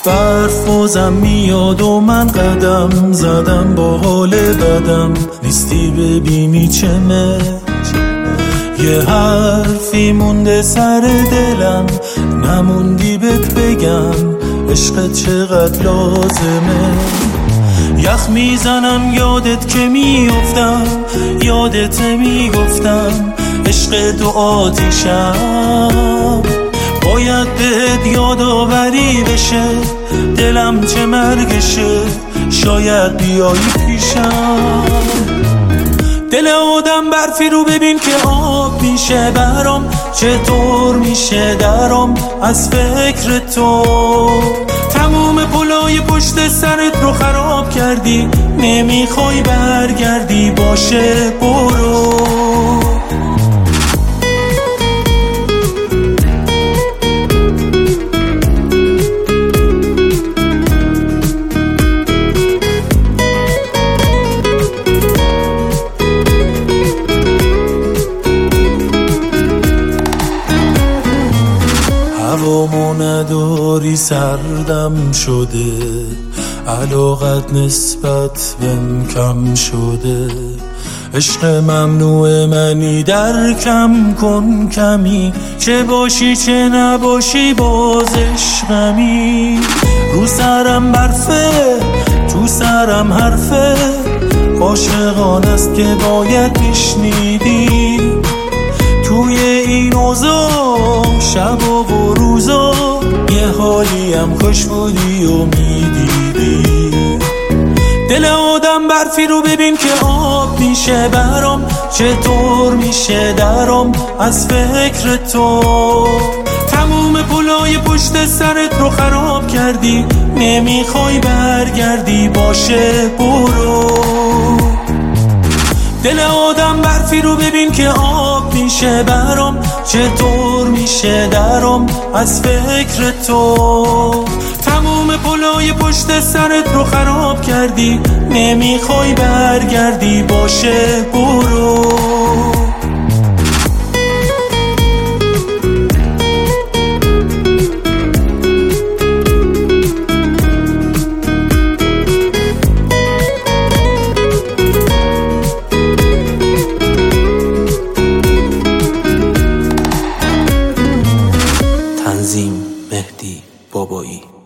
برف بازم میاد و من قدم زدم با حال بدم، نیستی ببینی چمه. یه حرفی مونده سر دلم، نموندی بهت بگم عشقت چقدر لازمه. یخ میزنم یادت که میافتم، یادت میگفتم عشق تو آتیشم. باید بهت یادآوری بشه، دلم چه مرگشه، شاید بیایی پیشم. دل آدم برفی رو ببین که آب میشه برام، چطور میشه درام از فکر تو. تموم پلای پشت سرت رو خراب کردی، نمیخوای برگردی، باشه برو. هوامو نداری سردم شده، علاقت نسبت بهم کم شده. عشق ممنوع منی درکم کن کمی، چه باشی چه نباشی باز عشقمی. رو سرم برفه تو سرم حرفه، عاشقانه است که باید بشنیدی. توی این اوضاع شب و روزا یه حالی هم خوش بودی و میدیدی. دل آدم برفی رو ببین که آب میشه برام، چطور میشه درام از فکر تو. تموم پلای پشت سرت رو خراب کردی، نمیخوای برگردی، باشه برو. دل آدم برفی رو ببین که آب میشه برام، چطور میشه درام از فکر تو. تموم پلای پشت سرت رو خراب کردی، نمیخوای برگردی، باشه برو. تنظیم مهدی بابایی.